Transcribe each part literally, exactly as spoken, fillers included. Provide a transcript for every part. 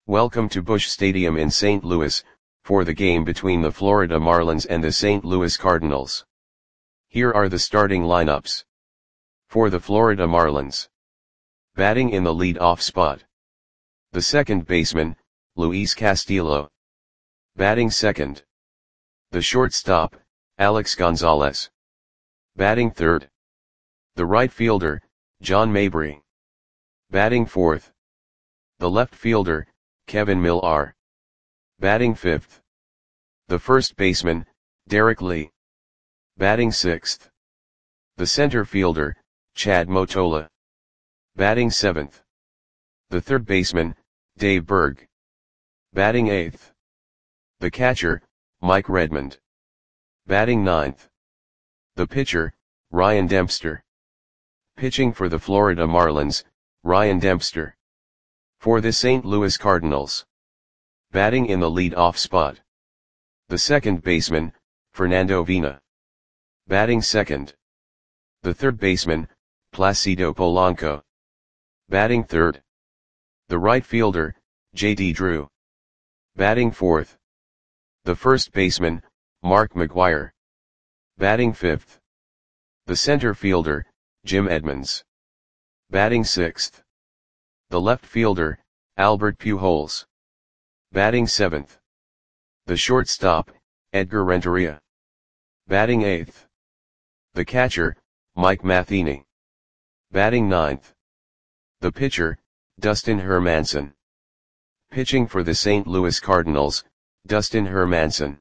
Welcome to Busch Stadium in Saint Louis, for the game between the Florida Marlins and the Saint Louis Cardinals. Here are the starting lineups. For the Florida Marlins. Batting in the lead-off spot. The second baseman, Luis Castillo. Batting second. The shortstop, Alex Gonzalez. Batting third. The right fielder, John Mabry. Batting fourth. The left fielder, Kevin Millar. Batting fifth. The first baseman, Derek Lee. Batting sixth. The center fielder, Chad Motola. Batting seventh. The third baseman, Dave Berg. Batting eighth. The catcher, Mike Redmond. Batting ninth. The pitcher, Ryan Dempster. Pitching for the Florida Marlins, Ryan Dempster. For the Saint Louis Cardinals. Batting in the lead-off spot. The second baseman, Fernando Vina. Batting second. The third baseman, Placido Polanco. Batting third. The right fielder, J D Drew. Batting fourth. The first baseman, Mark McGwire. Batting fifth. The center fielder, Jim Edmonds. Batting sixth. The left fielder, Albert Pujols. Batting seventh. The shortstop, Edgar Renteria. Batting eighth. The catcher, Mike Matheny. Batting ninth. The pitcher, Dustin Hermanson. Pitching for the Saint Louis Cardinals, Dustin Hermanson.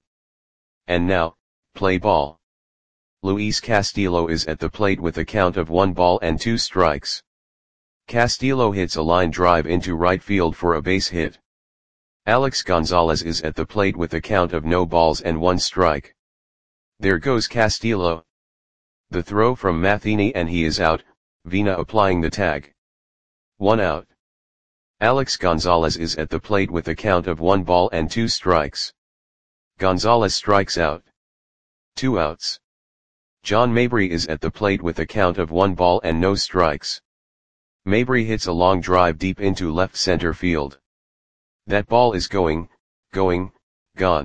And now, play ball. Luis Castillo is at the plate with a count of one ball and two strikes. Castillo hits a line drive into right field for a base hit. Alex Gonzalez is at the plate with a count of no balls and one strike. There goes Castillo. The throw from Matheny and he is out, Vina applying the tag. One out. Alex Gonzalez is at the plate with a count of one ball and two strikes. Gonzalez strikes out. Two outs. John Mabry is at the plate with a count of one ball and no strikes. Mabry hits a long drive deep into left center field. That ball is going, going, gone.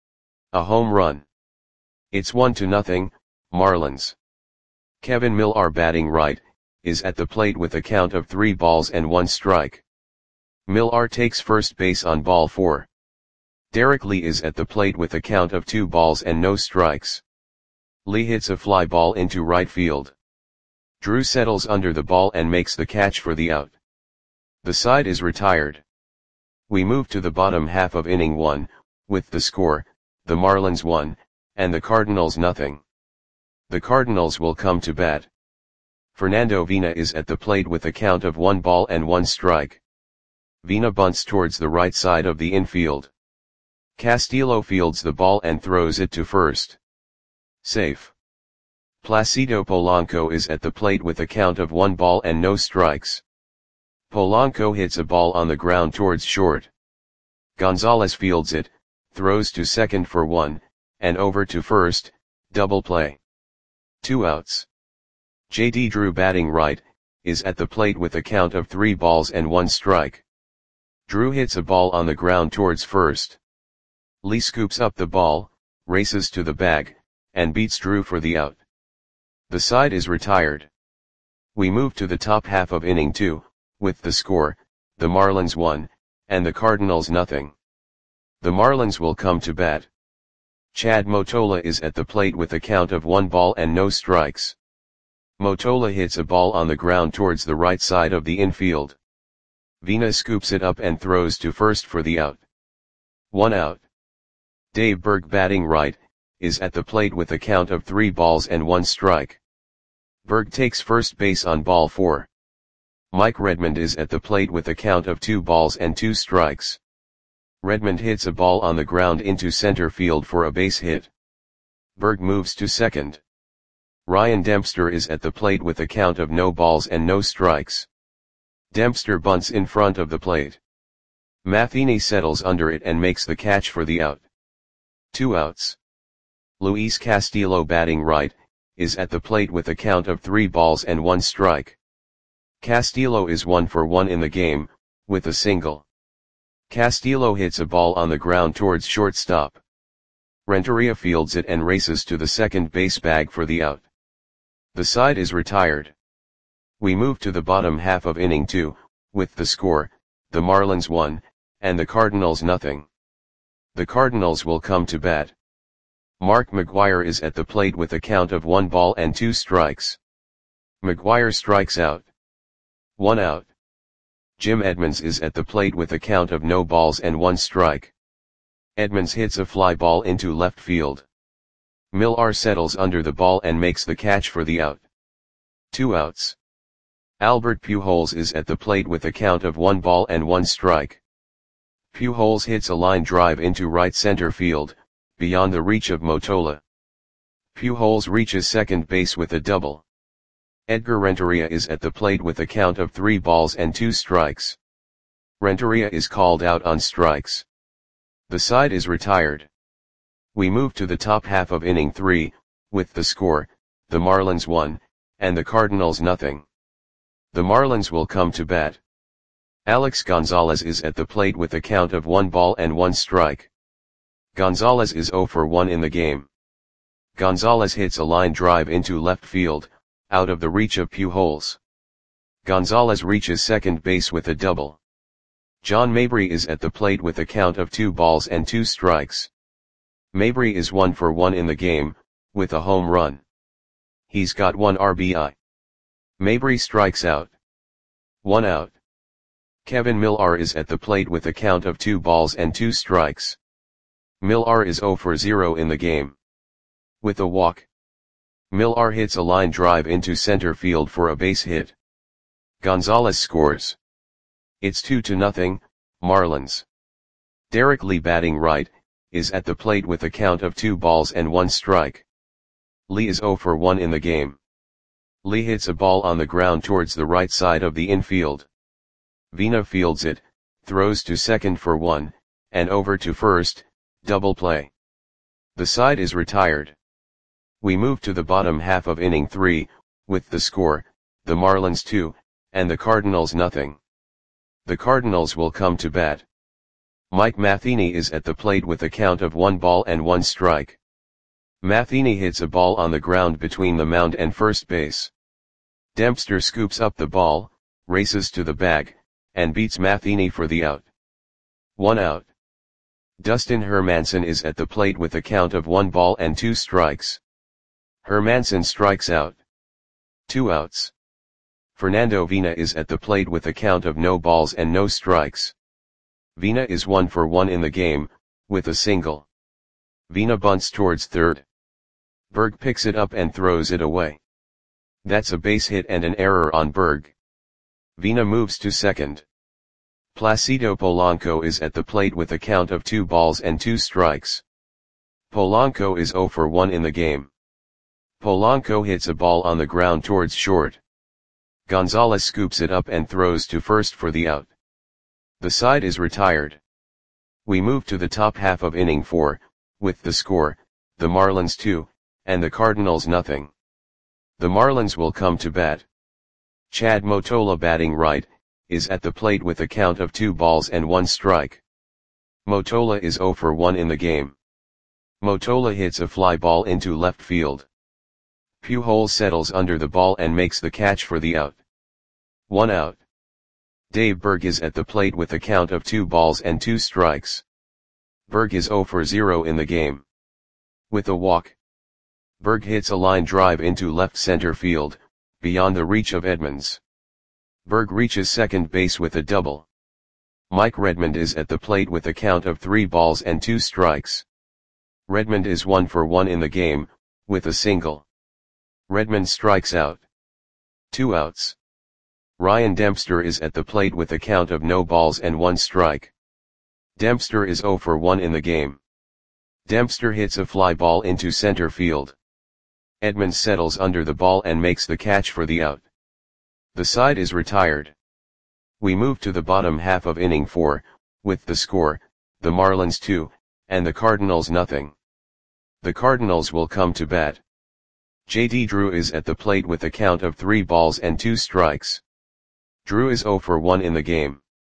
A home run. It's one to nothing, Marlins. Kevin Millar, batting right, is at the plate with a count of three balls and one strike. Millar takes first base on ball four. Derek Lee is at the plate with a count of two balls and no strikes. Lee hits a fly ball into right field. Drew settles under the ball and makes the catch for the out. The side is retired. We move to the bottom half of inning one, with the score, the Marlins one, and the Cardinals nothing. The Cardinals will come to bat. Fernando Vina is at the plate with a count of one ball and one strike. Vina bunts towards the right side of the infield. Castillo fields the ball and throws it to first. Safe. Placido Polanco is at the plate with a count of one ball and no strikes. Polanco hits a ball on the ground towards short. Gonzalez fields it, throws to second for one, and over to first, double play. Two outs. J D Drew, batting right, is at the plate with a count of three balls and one strike. Drew hits a ball on the ground towards first. Lee scoops up the ball, races to the bag, and beats Drew for the out. The side is retired. We move to the top half of inning two, with the score, the Marlins one, and the Cardinals nothing. The Marlins will come to bat. Chad Motola is at the plate with a count of one ball and no strikes. Motola hits a ball on the ground towards the right side of the infield. Vina scoops it up and throws to first for the out. One out. Dave Berg, batting right, is at the plate with a count of three balls and one strike. Berg takes first base on ball four. Mike Redmond is at the plate with a count of two balls and two strikes. Redmond hits a ball on the ground into center field for a base hit. Berg moves to second. Ryan Dempster is at the plate with a count of no balls and no strikes. Dempster bunts in front of the plate. Matheny settles under it and makes the catch for the out. Two outs. Luis Castillo, batting right, is at the plate with a count of three balls and one strike. Castillo is one for one in the game, with a single. Castillo hits a ball on the ground towards shortstop. Renteria fields it and races to the second base bag for the out. The side is retired. We move to the bottom half of inning two, with the score, the Marlins one, and the Cardinals nothing. The Cardinals will come to bat. Mark McGwire is at the plate with a count of one ball and two strikes. McGwire strikes out. One out. Jim Edmonds is at the plate with a count of no balls and one strike. Edmonds hits a fly ball into left field. Millar settles under the ball and makes the catch for the out. Two outs. Albert Pujols is at the plate with a count of one ball and one strike. Pujols hits a line drive into right center field, beyond the reach of Mottola. Pujols reaches second base with a double. Edgar Renteria is at the plate with a count of three balls and two strikes. Renteria is called out on strikes. The side is retired. We move to the top half of inning three, with the score, the Marlins one, and the Cardinals nothing. The Marlins will come to bat. Alex Gonzalez is at the plate with a count of one ball and one strike. Gonzalez is zero for one in the game. Gonzalez hits a line drive into left field, out of the reach of Pujols. Gonzalez reaches second base with a double. John Mabry is at the plate with a count of two balls and two strikes. Mabry is one for one in the game, with a home run. He's got one R B I. Mabry strikes out. One out. Kevin Millar is at the plate with a count of two balls and two strikes. Millar is zero for zero in the game. With a walk. Millar hits a line drive into center field for a base hit. Gonzalez scores. It's two to nothing, Marlins. Derek Lee, batting right, is at the plate with a count of two balls and one strike. Lee is zero for one in the game. Lee hits a ball on the ground towards the right side of the infield. Vina fields it, throws to second for one, and over to first, double play. The side is retired. We move to the bottom half of inning three, with the score, the Marlins two, and the Cardinals nothing. The Cardinals will come to bat. Mike Matheny is at the plate with a count of one ball and one strike. Matheny hits a ball on the ground between the mound and first base. Dempster scoops up the ball, races to the bag, and beats Matheny for the out. One out. Dustin Hermanson is at the plate with a count of one ball and two strikes. Hermanson strikes out. Two outs. Fernando Vina is at the plate with a count of no balls and no strikes. Vina is one for one in the game, with a single. Vina bunts towards third. Berg picks it up and throws it away. That's a base hit and an error on Berg. Vina moves to second. Placido Polanco is at the plate with a count of two balls and two strikes. Polanco is zero for one in the game. Polanco hits a ball on the ground towards short. Gonzalez scoops it up and throws to first for the out. The side is retired. We move to the top half of inning four, with the score, the Marlins two, and the Cardinals nothing. The Marlins will come to bat. Chad Mottola, batting right, is at the plate with a count of two balls and one strike. Mottola is zero for one in the game. Mottola hits a fly ball into left field. Pujols settles under the ball and makes the catch for the out. One out. Dave Berg is at the plate with a count of two balls and two strikes. Berg is zero for zero in the game. With a walk. Berg hits a line drive into left center field, beyond the reach of Edmonds. Berg reaches second base with a double. Mike Redmond is at the plate with a count of three balls and two strikes. Redmond is one for one in the game, with a single. Redmond strikes out. Two outs. Ryan Dempster is at the plate with a count of no balls and one strike. Dempster is zero for one in the game. Dempster hits a fly ball into center field. Edmonds settles under the ball and makes the catch for the out. The side is retired. We move to the bottom half of inning four, with the score, the Marlins two, and the Cardinals nothing. The Cardinals will come to bat. J D Drew is at the plate with a count of three balls and two strikes. Drew is zero for one in the game.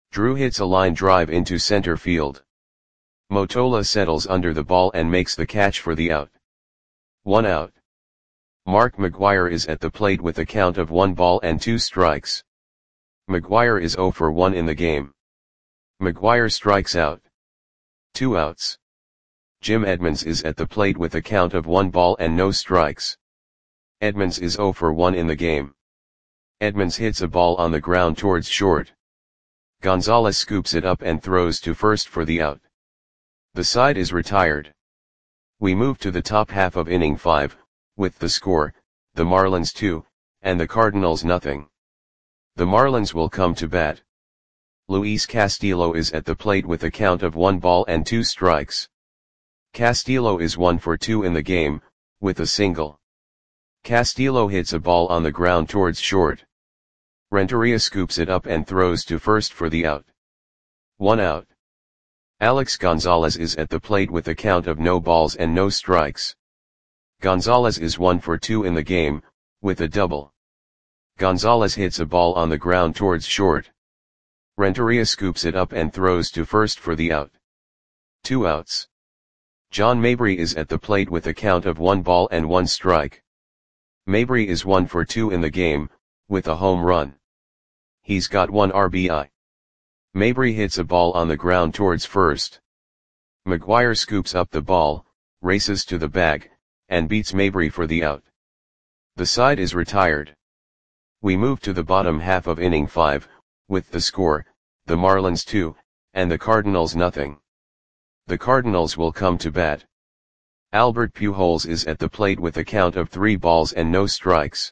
Drew hits a line drive into center field. Mottola settles under the ball and makes the catch for the out. One out. Mark McGwire is at the plate with a count of one ball and two strikes. McGwire is zero for one in the game. McGwire strikes out. Two outs. Jim Edmonds is at the plate with a count of one ball and no strikes. Edmonds is zero for one in the game. Edmonds hits a ball on the ground towards short. Gonzalez scoops it up and throws to first for the out. The side is retired. We move to the top half of inning five, with the score, the Marlins two, and the Cardinals nothing. The Marlins will come to bat. Luis Castillo is at the plate with a count of one ball and two strikes. Castillo is one for two in the game, with a single. Castillo hits a ball on the ground towards short. Renteria scoops it up and throws to first for the out. One out. Alex Gonzalez is at the plate with a count of no balls and no strikes. Gonzalez is one for two in the game, with a double. Gonzalez hits a ball on the ground towards short. Renteria scoops it up and throws to first for the out. Two outs. John Mabry is at the plate with a count of one ball and one strike. Mabry is one for two in the game, with a home run. He's got one R B I. Mabry hits a ball on the ground towards first. McGwire scoops up the ball, races to the bag, and beats Mabry for the out. The side is retired. We move to the bottom half of inning five, with the score, the Marlins two, and the Cardinals nothing. The Cardinals will come to bat. Albert Pujols is at the plate with a count of three balls and no strikes.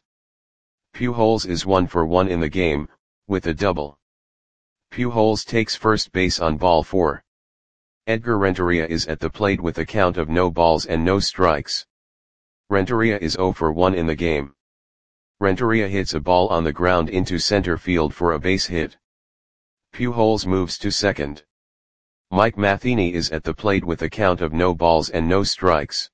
Pujols is one for one in the game, with a double. Pujols takes first base on ball four. Edgar Renteria is at the plate with a count of no balls and no strikes. Renteria is zero for one in the game. Renteria hits a ball on the ground into center field for a base hit. Pujols moves to second. Mike Matheny is at the plate with a count of no balls and no strikes.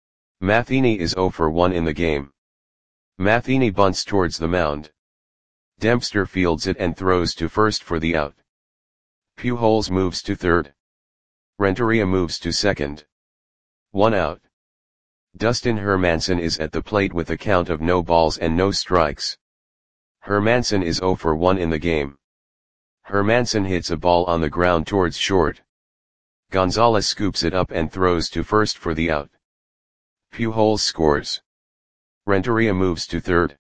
Matheny is zero for one in the game. Matheny bunts towards the mound. Dempster fields it and throws to first for the out. Pujols moves to third. Renteria moves to second. One out. Dustin Hermanson is at the plate with a count of no balls and no strikes. Hermanson is zero for one in the game. Hermanson hits a ball on the ground towards short. Gonzalez scoops it up and throws to first for the out. Pujols scores. Renteria moves to third.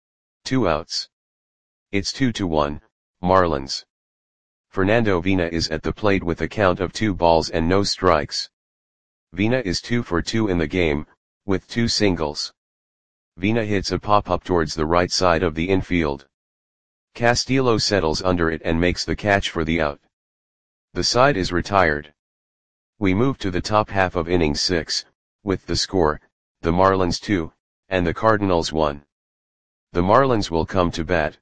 Two outs. It's two to one, Marlins. Fernando Vina is at the plate with a count of two balls and no strikes. Vina is two for two in the game, with two singles. Vina hits a pop-up towards the right side of the infield. Castillo settles under it and makes the catch for the out. The side is retired. We move to the top half of inning six, with the score, the Marlins two, and the Cardinals one. The Marlins will come to bat.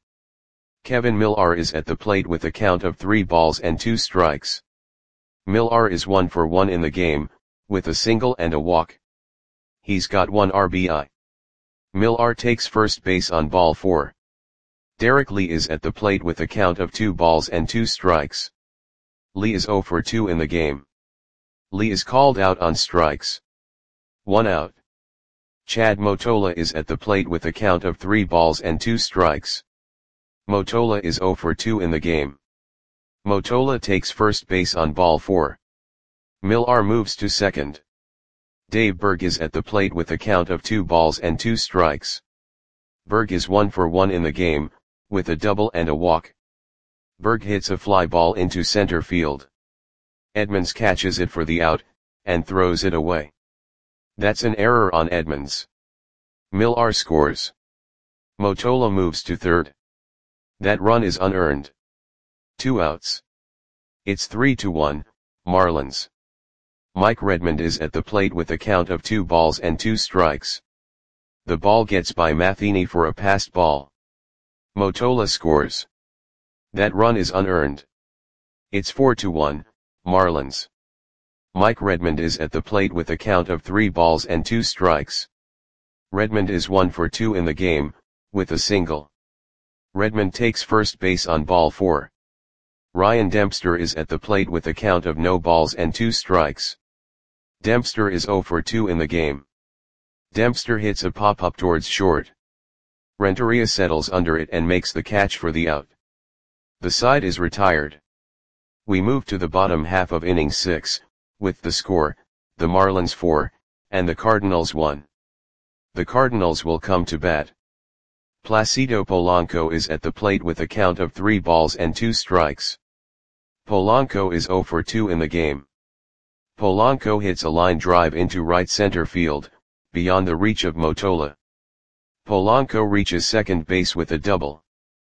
Kevin Millar is at the plate with a count of three balls and two strikes. Millar is one for one in the game, with a single and a walk. He's got one R B I. Millar takes first base on ball four. Derek Lee is at the plate with a count of two balls and two strikes. Lee is zero for two in the game. Lee is called out on strikes. One out. Chad Mottola is at the plate with a count of three balls and two strikes. Mottola is zero for two in the game. Mottola takes first base on ball four. Millar moves to second. Dave Berg is at the plate with a count of two balls and two strikes. Berg is one for one in the game, with a double and a walk. Berg hits a fly ball into center field. Edmonds catches it for the out, and throws it away. That's an error on Edmonds. Millar scores. Mottola moves to third. That run is unearned. Two outs. It's three to one, Marlins. Mike Redmond is at the plate with a count of two balls and two strikes. The ball gets by Matheny for a passed ball. Mottola scores. That run is unearned. It's four to one, Marlins. Mike Redmond is at the plate with a count of three balls and two strikes. Redmond is one for two in the game, with a single. Redmond takes first base on ball four. Ryan Dempster is at the plate with a count of no balls and two strikes. Dempster is zero for two in the game. Dempster hits a pop-up towards short. Renteria settles under it and makes the catch for the out. The side is retired. We move to the bottom half of inning six, with the score, the Marlins four, and the Cardinals one. The Cardinals will come to bat. Placido Polanco is at the plate with a count of three balls and two strikes. Polanco is zero for two in the game. Polanco hits a line drive into right center field, beyond the reach of Mottola. Polanco reaches second base with a double.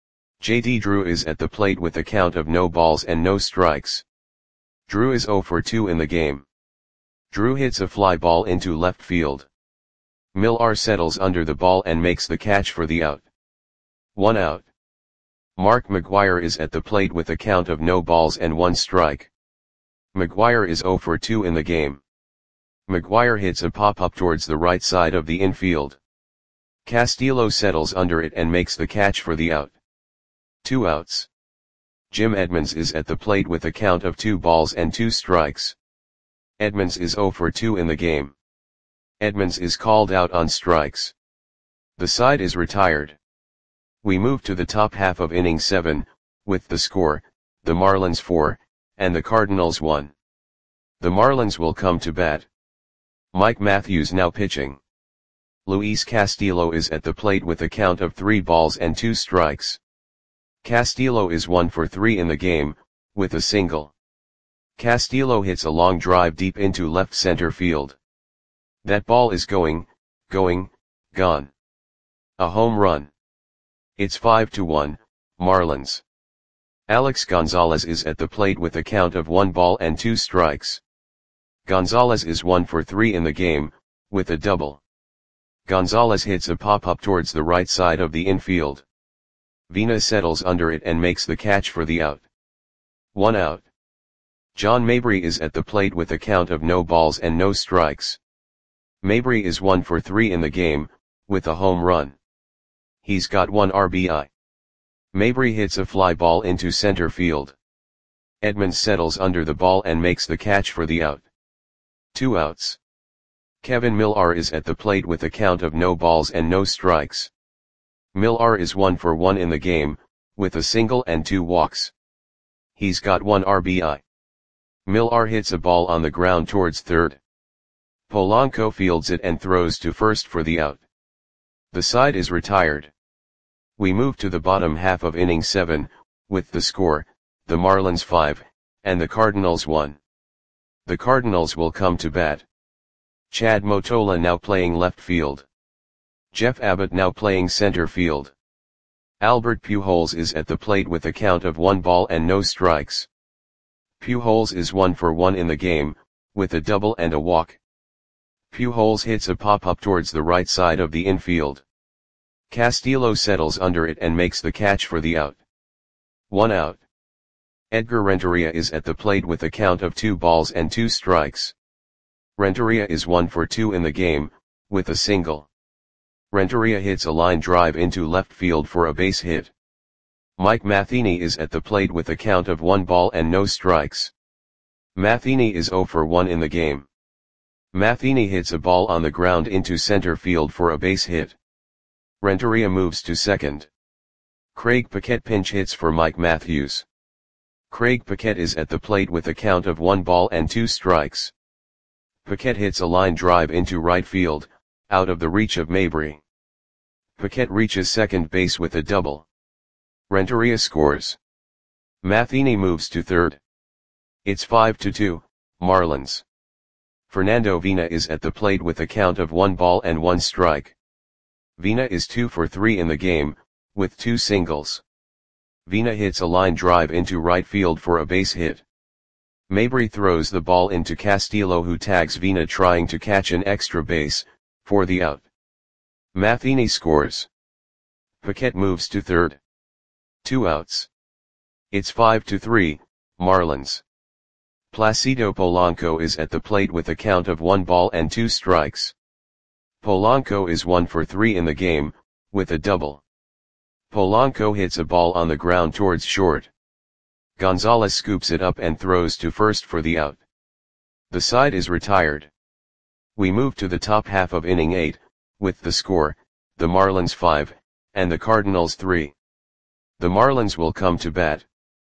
J D Drew is at the plate with a count of no balls and no strikes. Drew is zero for two in the game. Drew hits a fly ball into left field. Millar settles under the ball and makes the catch for the out. One out. Mark McGwire is at the plate with a count of no balls and one strike. McGwire is zero for two in the game. McGwire hits a pop-up towards the right side of the infield. Castillo settles under it and makes the catch for the out. Two outs. Jim Edmonds is at the plate with a count of two balls and two strikes. Edmonds is zero for two in the game. Edmonds is called out on strikes. The side is retired. We move to the top half of inning seven, with the score, the Marlins four, and the Cardinals one. The Marlins will come to bat. Mike Matthews now pitching. Luis Castillo is at the plate with a count of three balls and two strikes. Castillo is one for three in the game, with a single. Castillo hits a long drive deep into left center field. That ball is going, going, gone. A home run. It's five to one, Marlins. Alex Gonzalez is at the plate with a count of one ball and two strikes. Gonzalez is one for three in the game, with a double. Gonzalez hits a pop-up towards the right side of the infield. Vina settles under it and makes the catch for the out. One out. John Mabry is at the plate with a count of no balls and no strikes. Mabry is one for three in the game, with a home run. He's got one R B I. Mabry hits a fly ball into center field. Edmonds settles under the ball and makes the catch for the out. Two outs. Kevin Millar is at the plate with a count of no balls and no strikes. Millar is one for one in the game, with a single and two walks. He's got one R B I. Millar hits a ball on the ground towards third. Polanco fields it and throws to first for the out. The side is retired. We move to the bottom half of inning seven, with the score, the Marlins five, and the Cardinals one. The Cardinals will come to bat. Chad Mottola now playing left field. Jeff Abbott now playing center field. Albert Pujols is at the plate with a count of one ball and no strikes. Pujols is one for one in the game, with a double and a walk. Pujols hits a pop-up towards the right side of the infield. Castillo settles under it and makes the catch for the out. One out. Edgar Renteria is at the plate with a count of two balls and two strikes. Renteria is one for two in the game, with a single. Renteria hits a line drive into left field for a base hit. Mike Matheny is at the plate with a count of one ball and no strikes. Matheny is zero for one in the game. Matheny hits a ball on the ground into center field for a base hit. Renteria moves to second. Craig Paquette pinch hits for Mike Matthews. Craig Paquette is at the plate with a count of one ball and two strikes. Paquette hits a line drive into right field, out of the reach of Mabry. Paquette reaches second base with a double. Renteria scores. Matheny moves to third. It's five to two, Marlins. Fernando Vina is at the plate with a count of one ball and one strike. Vina is two for three in the game, with two singles. Vina hits a line drive into right field for a base hit. Mabry throws the ball into Castillo, who tags Vina trying to catch an extra base, for the out. Matheny scores. Paquette moves to third. Two outs. It's five to three, Marlins. Placido Polanco is at the plate with a count of one ball and two strikes. Polanco is one for three in the game, with a double. Polanco hits a ball on the ground towards short. Gonzalez scoops it up and throws to first for the out. The side is retired. We move to the top half of inning eight, with the score, the Marlins five, and the Cardinals three. The Marlins will come to bat.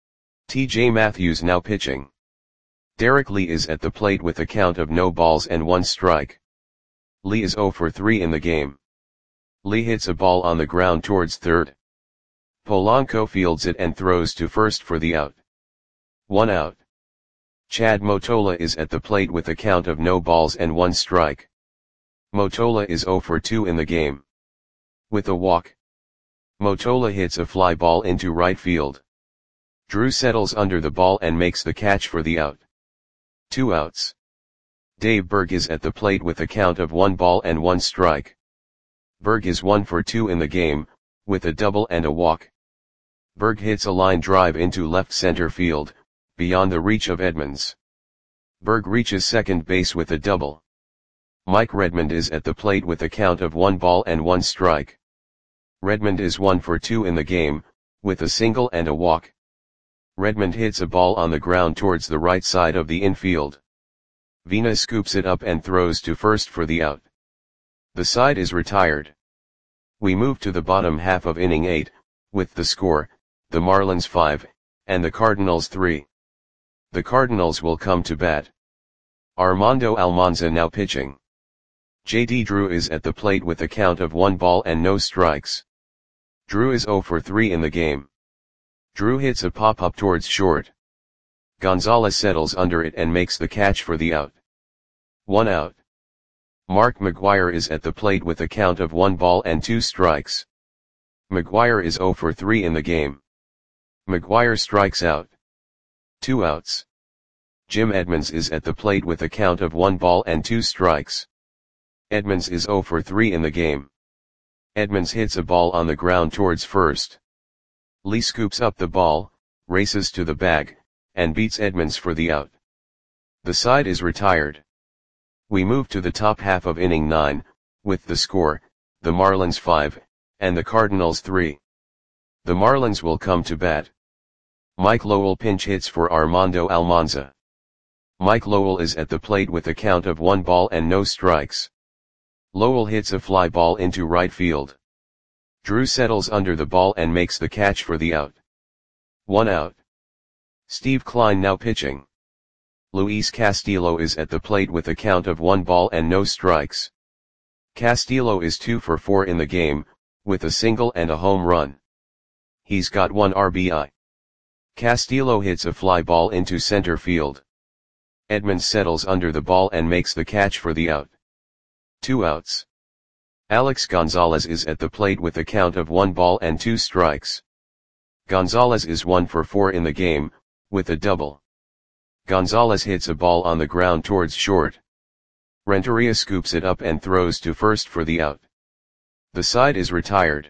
T J Matthews now pitching. Derek Lee is at the plate with a count of no balls and one strike. Lee is zero for three in the game. Lee hits a ball on the ground towards third. Polanco fields it and throws to first for the out. One out. Chad Motola is at the plate with a count of no balls and one strike. Motola is zero for two in the game. With a walk, Motola hits a fly ball into right field. Drew settles under the ball and makes the catch for the out. Two outs. Dave Berg is at the plate with a count of one ball and one strike. Berg is one for two in the game, with a double and a walk. Berg hits a line drive into left center field, beyond the reach of Edmonds. Berg reaches second base with a double. Mike Redmond is at the plate with a count of one ball and one strike. Redmond is one for two in the game, with a single and a walk. Redmond hits a ball on the ground towards the right side of the infield. Vina scoops it up and throws to first for the out. The side is retired. We move to the bottom half of inning eight, with the score, the Marlins five, and the Cardinals three. The Cardinals will come to bat. Armando Almanza now pitching. J D Drew is at the plate with a count of one ball and no strikes. Drew is zero for three in the game. Drew hits a pop-up towards short. Gonzalez settles under it and makes the catch for the out. One out. Mark McGwire is at the plate with a count of one ball and two strikes. McGwire is zero for three in the game. McGwire strikes out. Two outs. Jim Edmonds is at the plate with a count of one ball and two strikes. Edmonds is zero for three in the game. Edmonds hits a ball on the ground towards first. Lee scoops up the ball, races to the bag, and beats Edmonds for the out. The side is retired. We move to the top half of inning nine, with the score, the Marlins five, and the Cardinals three. The Marlins will come to bat. Mike Lowell pinch hits for Armando Almanza. Mike Lowell is at the plate with a count of one ball and no strikes. Lowell hits a fly ball into right field. Drew settles under the ball and makes the catch for the out. One out. Steve Klein now pitching. Luis Castillo is at the plate with a count of one ball and no strikes. Castillo is two for four in the game, with a single and a home run. He's got one R B I. Castillo hits a fly ball into center field. Edmonds settles under the ball and makes the catch for the out. Two outs. Alex Gonzalez is at the plate with a count of one ball and two strikes. Gonzalez is one for four in the game, with a double. Gonzalez hits a ball on the ground towards short. Renteria scoops it up and throws to first for the out. The side is retired.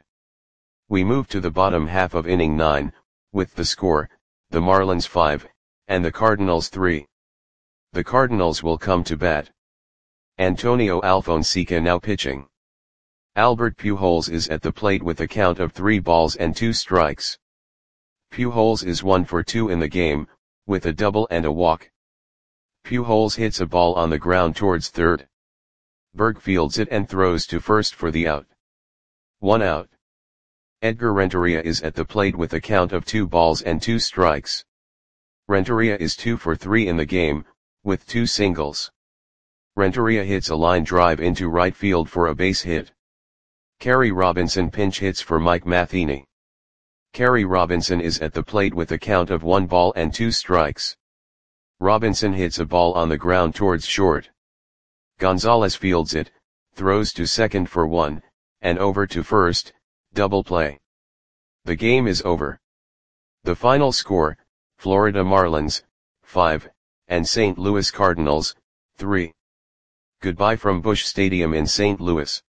We move to the bottom half of inning nine, with the score, the Marlins five, and the Cardinals three. The Cardinals will come to bat. Antonio Alfonseca now pitching. Albert Pujols is at the plate with a count of three balls and two strikes. Pujols is one for two in the game, with a double and a walk. Pujols hits a ball on the ground towards third. Berg fields it and throws to first for the out. One out. Edgar Renteria is at the plate with a count of two balls and two strikes. Renteria is two for three in the game, with two singles. Renteria hits a line drive into right field for a base hit. Kerry Robinson pinch hits for Mike Matheny. Kerry Robinson is at the plate with a count of one ball and two strikes. Robinson hits a ball on the ground towards short. Gonzalez fields it, throws to second for one, and over to first, double play. The game is over. The final score, Florida Marlins, five, and Saint Louis Cardinals, three. Goodbye from Busch Stadium in Saint Louis.